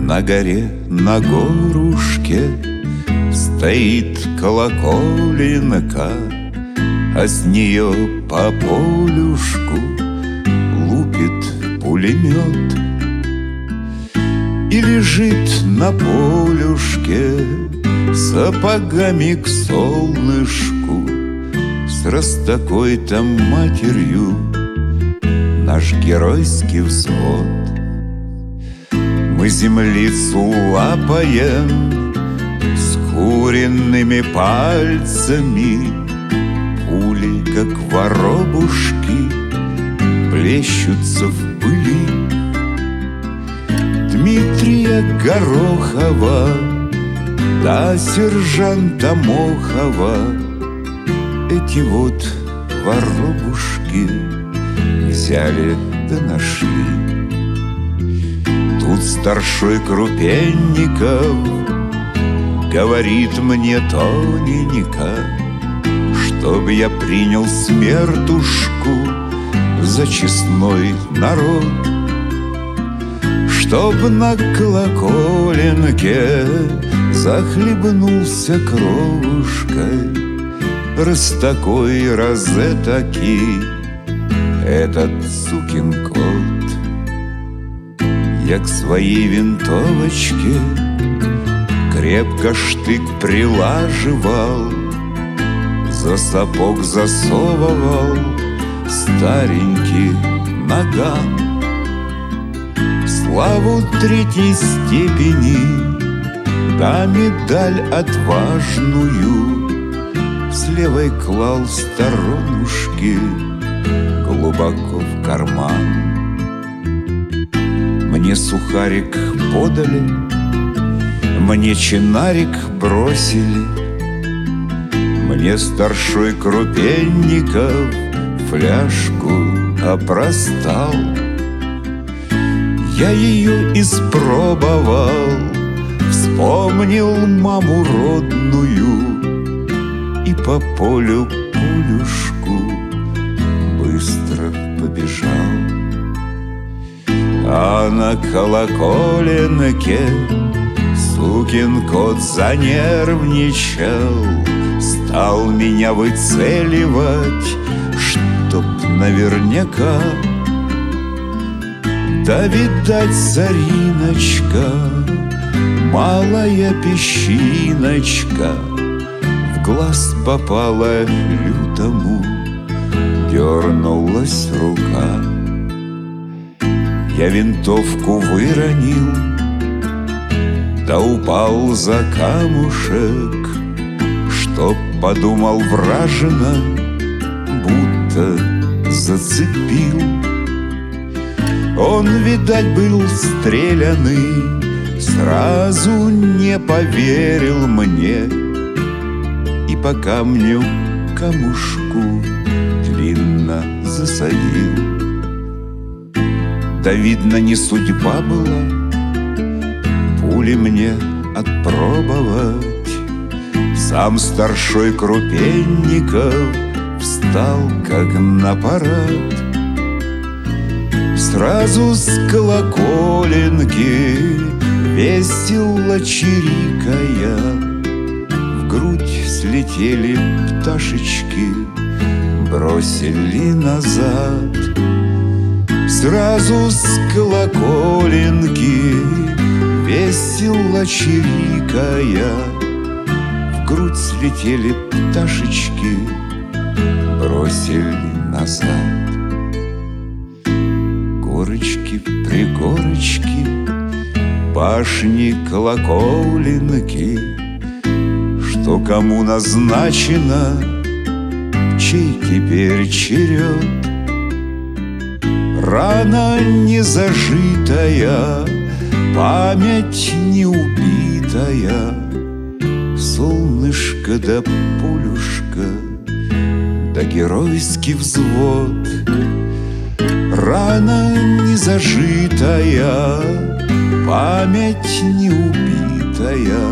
На горе, на горушке стоит колоколенка, а с нее по полюшку лупит пулемет. И лежит на полюшке сапогами к солнышку с раз такой-то матерью наш геройский взвод. Мы землицу лапаем с куренными пальцами, пули, как воробушки, плещутся в пыли. Дмитрия Горохова да сержанта Мохова эти вот воробушки взяли да нашли. Тут старшой Крупенников говорит мне тоненько, чтоб я принял смертушку за честной народ, чтоб на колоколенке захлебнулся кровушкой, раз такой, раз этакий этот сукин кот. Я к своей винтовочке крепко штык прилаживал, за сапог засовывал старенький наган. Славу третьей степени да медаль отважную с левой клал в сторонушки глубоко в карман. Мне сухарик подали, мне чинарик бросили, мне старшой Крупенников фляжку опростал. Я ее испробовал, вспомнил маму родную и по полю пулюшку быстро побежал. А на колоколенке сукин кот занервничал, стал меня выцеливать, чтоб наверняка. Да, видать, сориночка, малая песчиночка, в глаз попала лютому, дернулась рука. Я винтовку выронил, да упал за камушек, чтоб подумал вражина, будто зацепил. Он, видать, был стреляный, сразу не поверил мне и по камню камушку длинно засадил. Да, видно, не судьба была пули мне отпробовать. Сам старшой Крупенников встал, как на парад. Сразу с колоколенки весело чирикая в грудь слетели пташечки, бросили назад. Сразу с колоколенки весело чирикая в грудь слетели пташечки, бросили назад. Горочки, пригорочки, башни, колоколенки, что кому назначено, чей теперь черед. Рана не зажитая, память не убитая, солнышко да пулюшка, да геройский взвод. Рана не зажитая, память не убитая,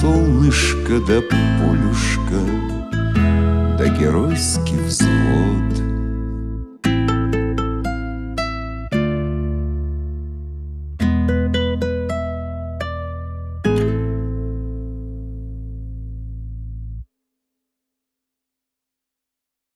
солнышко да пулюшка, да геройский взвод.